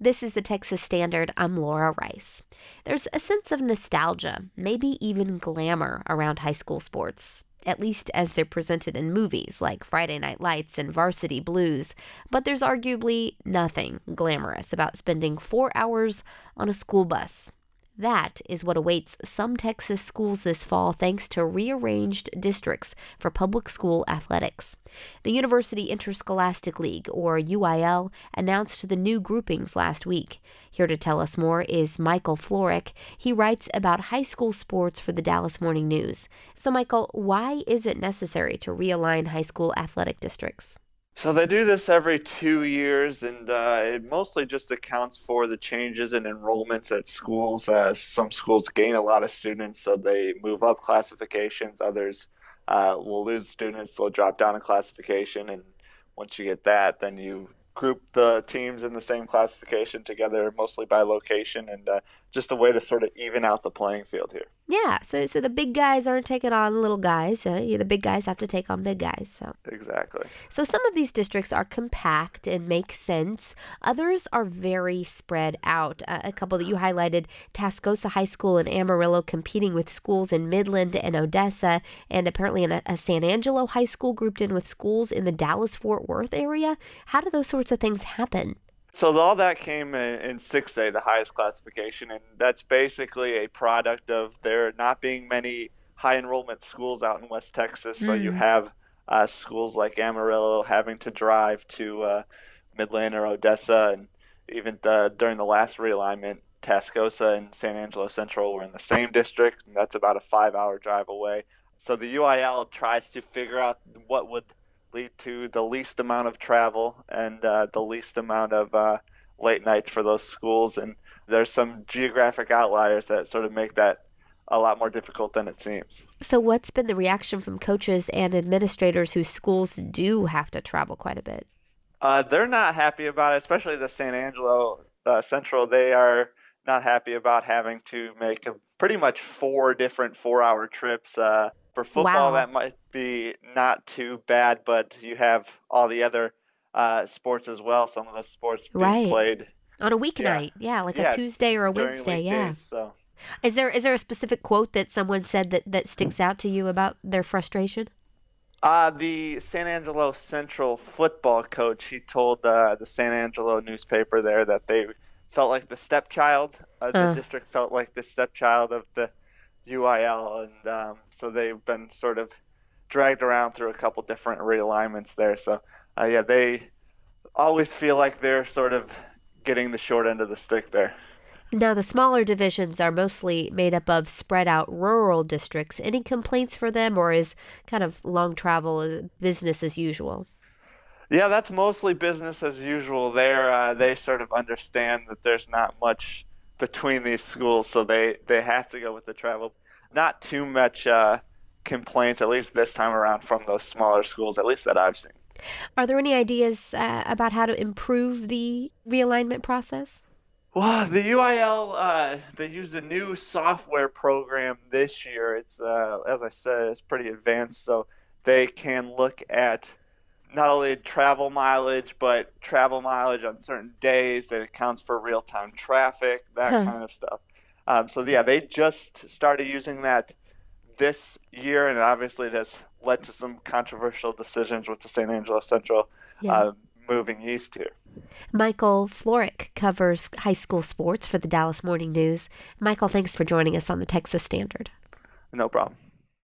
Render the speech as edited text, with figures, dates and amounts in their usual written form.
This is the Texas Standard. I'm Laura Rice. There's a sense of nostalgia, maybe even glamour around high school sports, at least as they're presented in movies like Friday Night Lights and Varsity Blues. But there's arguably nothing glamorous about spending 4 hours on a school bus. That is what awaits some Texas schools this fall thanks to rearranged districts for public school athletics. The University Interscholastic League, or UIL, announced the new groupings last week. Here to tell us more is Michael Florek. He writes about high school sports for the Dallas Morning News. So, Michael, why is it necessary to realign high school athletic districts? So they do this every 2 years, and it mostly just accounts for the changes in enrollments at schools. Some schools gain a lot of students, so they move up classifications. Others will lose students, they'll drop down a classification, and once you get that, then you group the teams in the same classification together, mostly by location, and just a way to sort of even out the playing field here. Yeah, so the big guys aren't taking on little guys. The big guys have to take on big guys. Exactly. So some of these districts are compact and make sense. Others are very spread out. A couple that you highlighted, Tascosa High School in Amarillo competing with schools in Midland and Odessa, and apparently a San Angelo High School grouped in with schools in the Dallas-Fort Worth area. How do those sorts of things happen? So all that came in 6A, the highest classification, and that's basically a product of there not being many high enrollment schools out in West Texas. So you have schools like Amarillo having to drive to Midland or Odessa, and even during the last realignment, Tascosa and San Angelo Central were in the same district, and that's about a 5-hour drive away. So the UIL tries to figure out what would lead to the least amount of travel and the least amount of late nights for those schools. And there's some geographic outliers that sort of make that a lot more difficult than it seems. So what's been the reaction from coaches and administrators whose schools do have to travel quite a bit? They're not happy about it, especially the San Angelo Central. They are not happy about having to make pretty much 4 different 4-hour trips. For football, That might be not too bad, but you have all the other sports as well. Some of the sports being played on a weeknight, a Tuesday or a Wednesday, weekdays, So. Is there a specific quote that someone said that sticks out to you about their frustration? The San Angelo Central football coach, he told the San Angelo newspaper there that they felt like the stepchild. The district felt like the stepchild of the UIL, and so they've been sort of dragged around through a couple different realignments there. So, they always feel like they're sort of getting the short end of the stick there. Now, the smaller divisions are mostly made up of spread out rural districts. Any complaints for them, or is kind of long travel business as usual? Yeah, that's mostly business as usual there. They sort of understand that there's not much between these schools, so they have to go with the travel. Not too much complaints, at least this time around, from those smaller schools, at least that I've seen. Are there any ideas about how to improve the realignment process? Well, the UIL, they use a new software program this year. It's, as I said, it's pretty advanced, so they can look at not only travel mileage, but travel mileage on certain days that accounts for real-time traffic, that kind of stuff. They just started using that this year, and obviously it has led to some controversial decisions with the San Angelo Central moving east here. Michael Florek covers high school sports for the Dallas Morning News. Michael, thanks for joining us on the Texas Standard. No problem.